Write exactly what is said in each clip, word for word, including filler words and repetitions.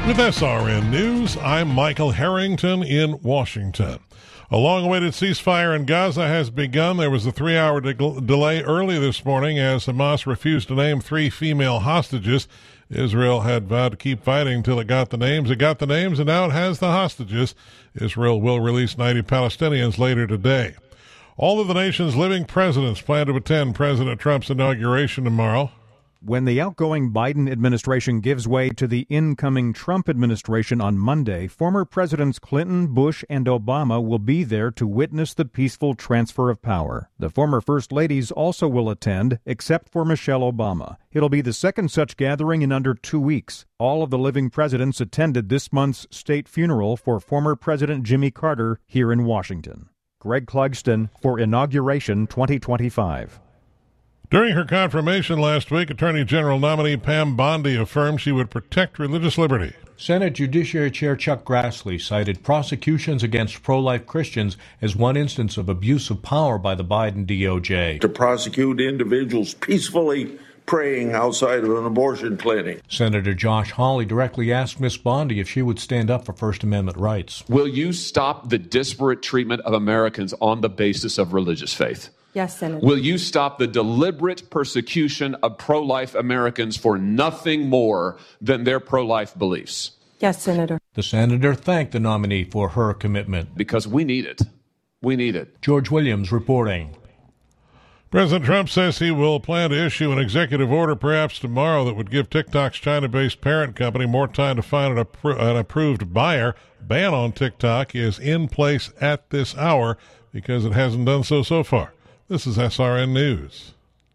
With S R N News, I'm Michael Harrington in Washington. A long-awaited ceasefire in Gaza has begun. There was a three-hour de- delay early this morning as Hamas refused to name three female hostages. Israel had vowed to keep fighting until it got the names. It got the names, and now it has the hostages. Israel will release ninety Palestinians later today. All of the nation's living presidents plan to attend President Trump's inauguration tomorrow. When the outgoing Biden administration gives way to the incoming Trump administration on Monday, former Presidents Clinton, Bush, and Obama will be there to witness the peaceful transfer of power. The former First Ladies also will attend, except for Michelle Obama. It'll be the second such gathering in under two weeks. All of the living presidents attended this month's state funeral for former President Jimmy Carter here in Washington. Greg Clugston for Inauguration twenty twenty-five. During her confirmation last week, Attorney General nominee Pam Bondi affirmed she would protect religious liberty. Senate Judiciary Chair Chuck Grassley cited prosecutions against pro-life Christians as one instance of abuse of power by the Biden D O J. To prosecute individuals peacefully praying outside of an abortion clinic. Senator Josh Hawley directly asked Miz Bondi if she would stand up for First Amendment rights. Will you stop the disparate treatment of Americans on the basis of religious faith? Yes, Senator. Will you stop the deliberate persecution of pro-life Americans for nothing more than their pro-life beliefs? Yes, Senator. The senator thanked the nominee for her commitment. Because we need it. We need it. George Williams reporting. President Trump says he will plan to issue an executive order perhaps tomorrow that would give TikTok's China-based parent company more time to find an, appro- an approved buyer. Ban on TikTok is in place at this hour because it hasn't done so so far. This is S R N News.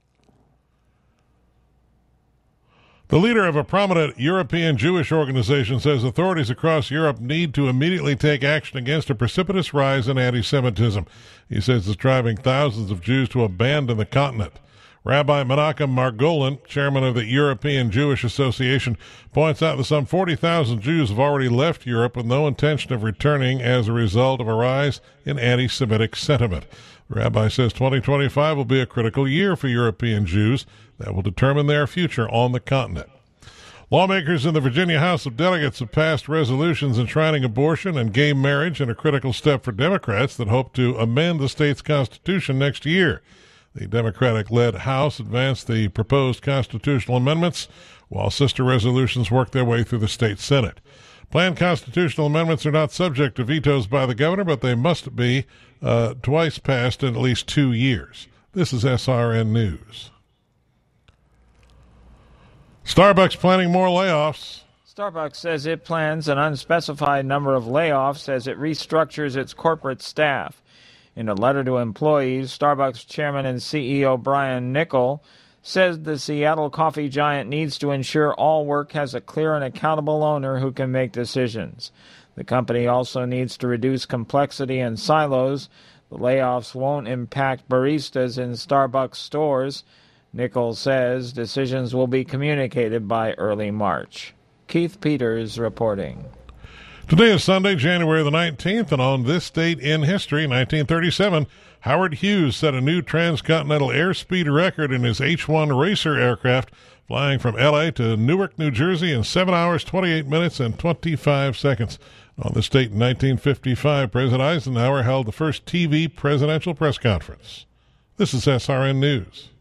The leader of a prominent European Jewish organization says authorities across Europe need to immediately take action against a precipitous rise in anti-Semitism. He says it's driving thousands of Jews to abandon the continent. Rabbi Menachem Margolin, chairman of the European Jewish Association, points out that some forty thousand Jews have already left Europe with no intention of returning as a result of a rise in anti-Semitic sentiment. The rabbi says twenty twenty-five will be a critical year for European Jews that will determine their future on the continent. Lawmakers in the Virginia House of Delegates have passed resolutions enshrining abortion and gay marriage in a critical step for Democrats that hope to amend the state's constitution next year. The Democratic-led House advanced the proposed constitutional amendments, while sister resolutions work their way through the state Senate. Planned constitutional amendments are not subject to vetoes by the governor, but they must be uh, twice passed in at least two years. This is S R N News. Starbucks planning more layoffs. Starbucks says it plans an unspecified number of layoffs as it restructures its corporate staff. In a letter to employees, Starbucks chairman and C E O Brian Niccol says the Seattle coffee giant needs to ensure all work has a clear and accountable owner who can make decisions. The company also needs to reduce complexity and silos. The layoffs won't impact baristas in Starbucks stores. Niccol says decisions will be communicated by early March. Keith Peters reporting. Today is Sunday, January the nineteenth, and on this date in history, nineteen thirty-seven, Howard Hughes set a new transcontinental airspeed record in his H one Racer aircraft, flying from L A to Newark, New Jersey in seven hours, twenty-eight minutes, and twenty-five seconds. On this date in nineteen fifty-five, President Eisenhower held the first T V presidential press conference. This is S R N News.